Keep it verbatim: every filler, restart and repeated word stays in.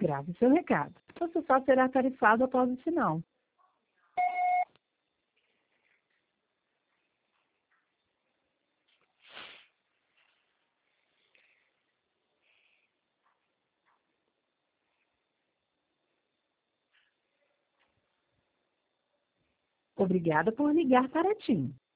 Grave seu recado. Você só será tarifado após o sinal. Obrigada por ligar para a TIM.